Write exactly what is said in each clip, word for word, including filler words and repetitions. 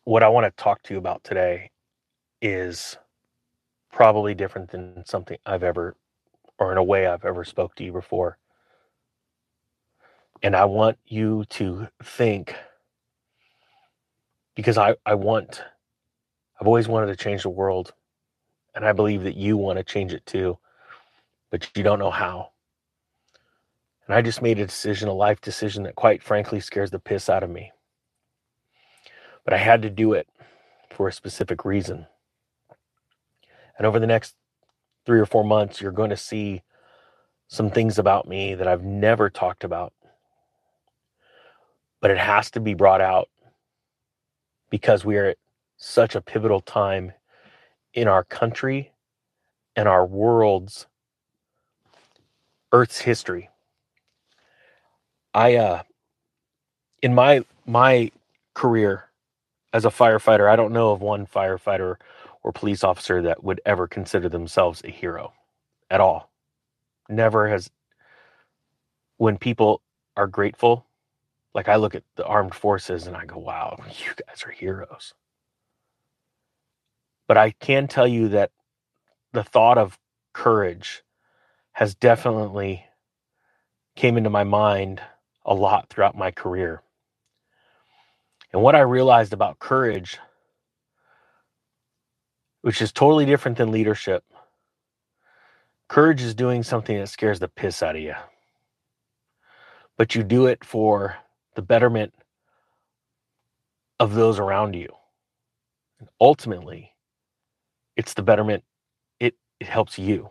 what I want to talk to you about today is probably different than something I've ever, or in a way I've ever spoke to you before. And I want you to think, because I, I want, I've always wanted to change the world, and I believe that you want to change it too, but you don't know how. And I just made a decision, a life decision that quite frankly scares the piss out of me. But I had to do it for a specific reason. And over the next three or four months, you're going to see some things about me that I've never talked about. But it has to be brought out because we are at such a pivotal time in our country and our world's Earth's history. I uh in my my career as a firefighter, I don't know of one firefighter or police officer that would ever consider themselves a hero at all. Never has. When people are grateful, like I look at the armed forces and I go, wow, you guys are heroes. But I can tell you that the thought of courage has definitely came into my mind a lot throughout my career. And what I realized about courage, which is totally different than leadership, courage is doing something that scares the piss out of you. But you do it for the betterment of those around you. And ultimately, it's the betterment, it, it helps you.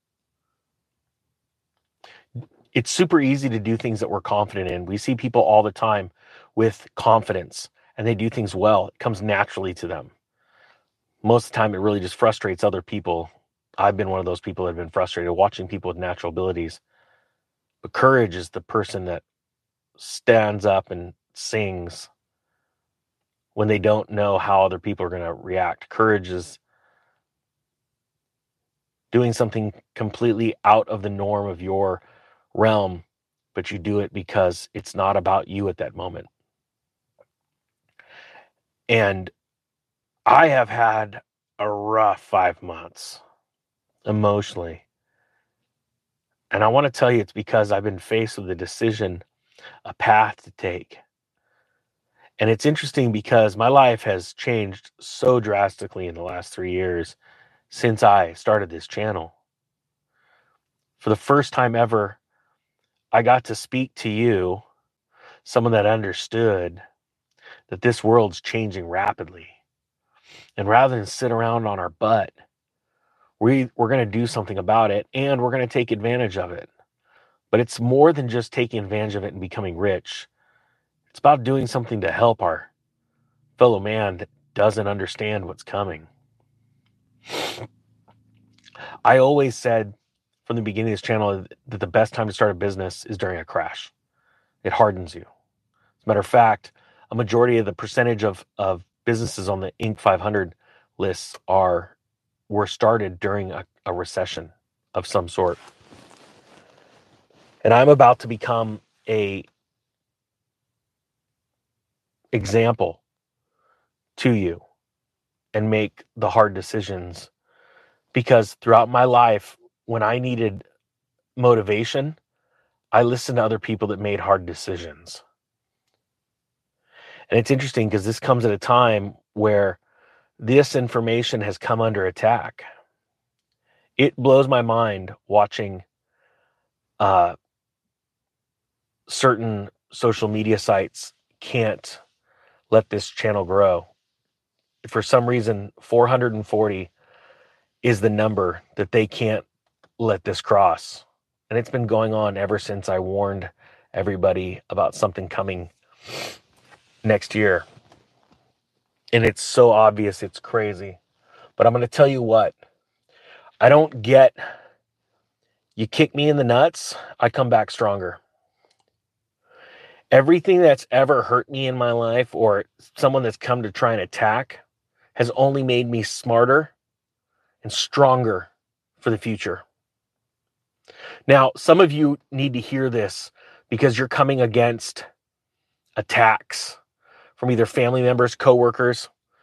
It's super easy to do things that we're confident in. We see people all the time with confidence and they do things well. It comes naturally to them. Most of the time, it really just frustrates other people. I've been one of those people that have been frustrated watching people with natural abilities. But courage is the person that stands up and sings when they don't know how other people are going to react. Courage is doing something completely out of the norm of your realm, but you do it because it's not about you at that moment. And I have had a rough five months emotionally. And I want to tell you it's because I've been faced with a decision, a path to take. And it's interesting because my life has changed so drastically in the last three years since I started this channel. For the first time ever, I got to speak to you, someone that understood that this world's changing rapidly. And rather than sit around on our butt, we, we're going to do something about it and we're going to take advantage of it. But it's more than just taking advantage of it and becoming rich. It's about doing something to help our fellow man that doesn't understand what's coming. I always said from the beginning of this channel that the best time to start a business is during a crash. It hardens you. As a matter of fact, a majority of the percentage of, of businesses on the Inc five hundred lists are were started during a, a recession of some sort. And I'm about to become a example to you and make the hard decisions, because throughout my life, when I needed motivation, I listened to other people that made hard decisions. And it's interesting because this comes at a time where this information has come under attack. It blows my mind watching uh, certain social media sites can't let this channel grow. For some reason, four hundred forty is the number that they can't let this cross. And it's been going on ever since I warned everybody about something coming next year. And it's so obvious, it's crazy. But I'm going to tell you what, I don't get, you kick me in the nuts, I come back stronger. Everything that's ever hurt me in my life or someone that's come to try and attack has only made me smarter and stronger for the future. Now, some of you need to hear this because you're coming against attacks from either family members, coworkers,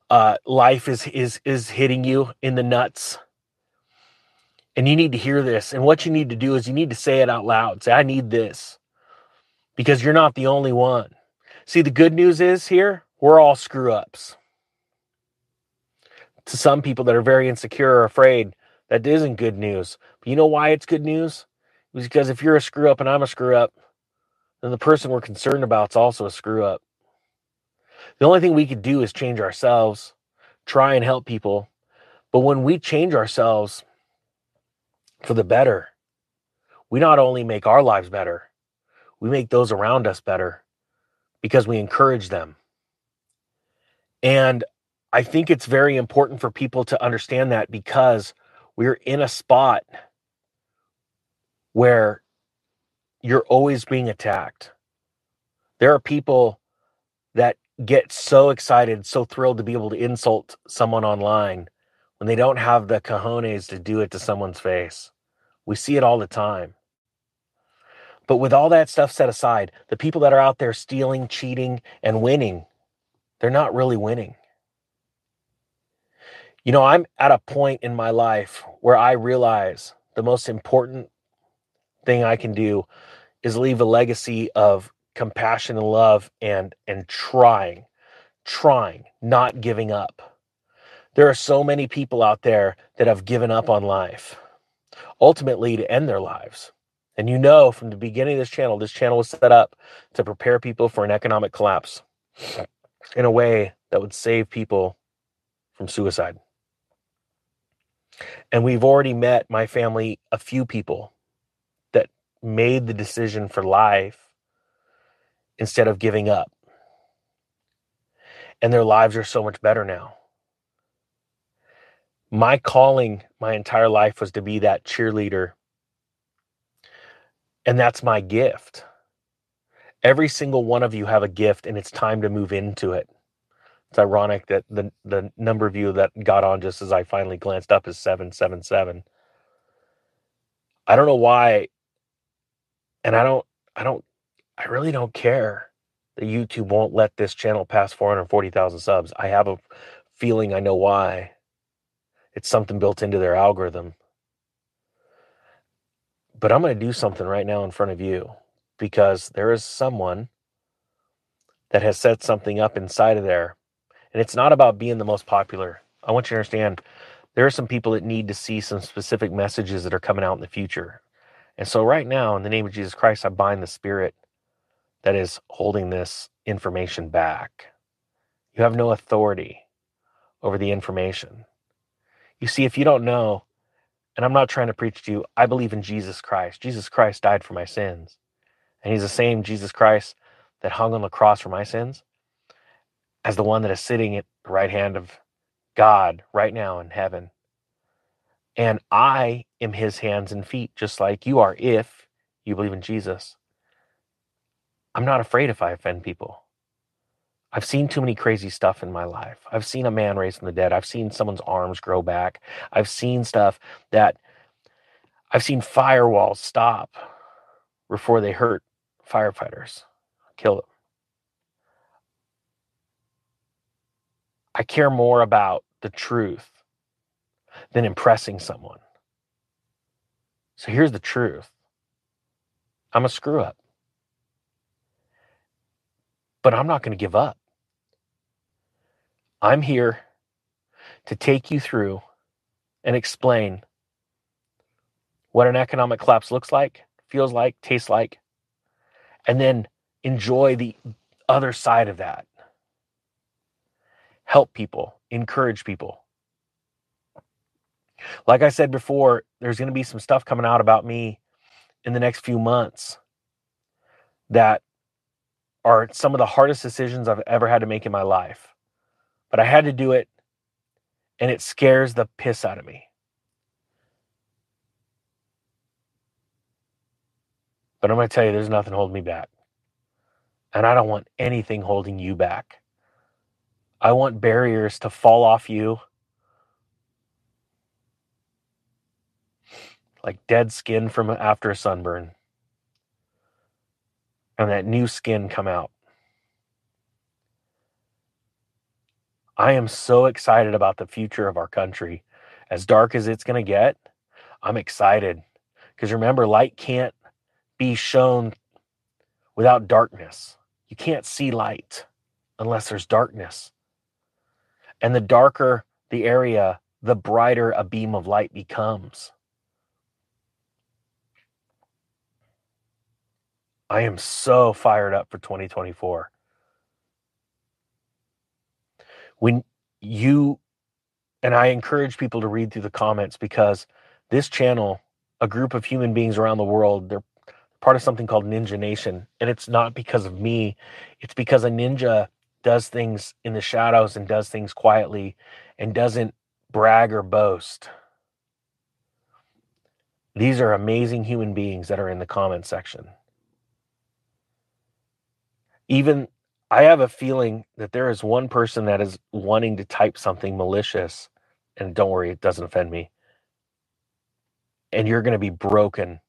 uh, life is is is hitting you in the nuts, and you need to hear this. And what you need to do is you need to say it out loud. Say, I need this, because you're not the only one. See, the good news is here, we're all screw ups. To some people that are very insecure or afraid, that isn't good news. But you know why it's good news? It's because if you're a screw up and I'm a screw up, then the person we're concerned about is also a screw up. The only thing we could do is change ourselves, try and help people. But when we change ourselves for the better, we not only make our lives better, we make those around us better because we encourage them. And I think it's very important for people to understand that, because we're in a spot where you're always being attacked. There are people that get so excited, so thrilled to be able to insult someone online when they don't have the cojones to do it to someone's face. We see it all the time. But with all that stuff set aside, the people that are out there stealing, cheating, and winning, they're not really winning. You know, I'm at a point in my life where I realize the most important thing I can do is leave a legacy of compassion and love, and and trying, trying, not giving up. There are so many people out there that have given up on life, ultimately to end their lives. And you know, from the beginning of this channel, this channel was set up to prepare people for an economic collapse in a way that would save people from suicide. And we've already met, my family, a few people that made the decision for life instead of giving up. And their lives are so much better now. My calling my entire life was to be that cheerleader. And that's my gift. Every single one of you have a gift, and it's time to move into it. It's ironic that the, the number of you that got on just as I finally glanced up is seven seven seven. I don't know why, and I don't, I don't, I really don't care that YouTube won't let this channel pass four hundred forty thousand subs. I have a feeling I know why. It's something built into their algorithm. But I'm going to do something right now in front of you, because there is someone that has set something up inside of there. And it's not about being the most popular. I want you to understand, there are some people that need to see some specific messages that are coming out in the future. And so right now, in the name of Jesus Christ, I bind the spirit that is holding this information back. You have no authority over the information. You see, if you don't know, and I'm not trying to preach to you, I believe in Jesus Christ. Jesus Christ died for my sins. And he's the same Jesus Christ that hung on the cross for my sins as the one that is sitting at the right hand of God right now in heaven. And I am his hands and feet, just like you are, if you believe in Jesus. I'm not afraid if I offend people. I've seen too many crazy stuff in my life. I've seen a man raised from the dead. I've seen someone's arms grow back. I've seen stuff that, I've seen firewalls stop before they hurt firefighters, kill them. I care more about the truth than impressing someone. So here's the truth. I'm a screw up. But I'm not going to give up. I'm here to take you through and explain what an economic collapse looks like, feels like, tastes like, and then enjoy the other side of that. Help people, encourage people. Like I said before, there's going to be some stuff coming out about me in the next few months that are some of the hardest decisions I've ever had to make in my life. But I had to do it, and it scares the piss out of me. But I'm going to tell you, there's nothing holding me back. And I don't want anything holding you back. I want barriers to fall off you like dead skin from after a sunburn, and that new skin come out. I am so excited about the future of our country. As dark as it's going to get, I'm excited. Because remember, light can't be shown without darkness. You can't see light unless there's darkness. And the darker the area, the brighter a beam of light becomes. I am so fired up for twenty twenty-four. When you, and I encourage people to read through the comments, because this channel, a group of human beings around the world, they're part of something called Ninja Nation. And it's not because of me. It's because a ninja does things in the shadows and does things quietly and doesn't brag or boast. These are amazing human beings that are in the comment section. Even I have a feeling that there is one person that is wanting to type something malicious, and don't worry, it doesn't offend me. And you're going to be broken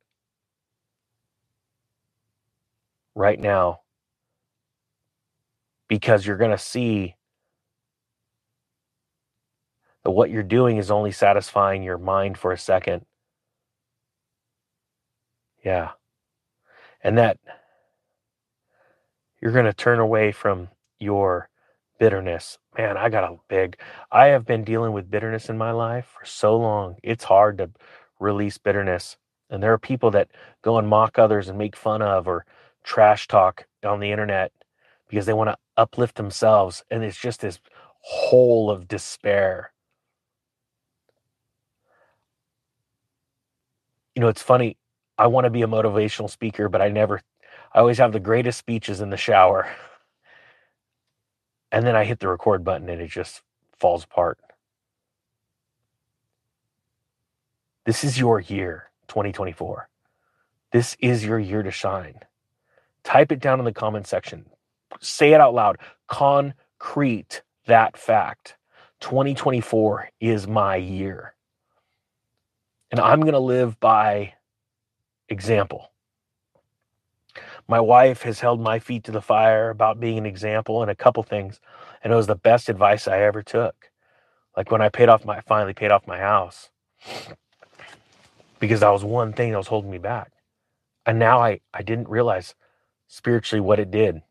right now because you're going to see that what you're doing is only satisfying your mind for a second. Yeah. And that you're going to turn away from your bitterness. Man, I got a big, I have been dealing with bitterness in my life for so long. It's hard to release bitterness. And there are people that go and mock others and make fun of or trash talk on the internet because they want to uplift themselves. And it's just this hole of despair. You know, it's funny. I want to be a motivational speaker, but I never, I always have the greatest speeches in the shower. And then I hit the record button and it just falls apart. This is your year, twenty twenty-four. This is your year to shine. Type it down in the comment section. Say it out loud. Concrete that fact. twenty twenty-four is my year. And I'm going to live by example. My wife has held my feet to the fire about being an example in a couple things. And it was the best advice I ever took. Like when I paid off my, finally paid off my house. Because that was one thing that was holding me back. And now I, I didn't realize spiritually what it did.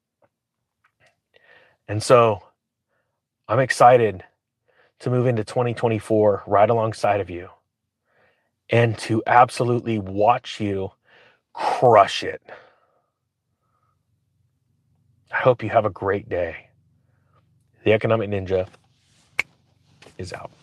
And so I'm excited to move into twenty twenty-four right alongside of you and to absolutely watch you crush it. I hope you have a great day. The Economic Ninja is out.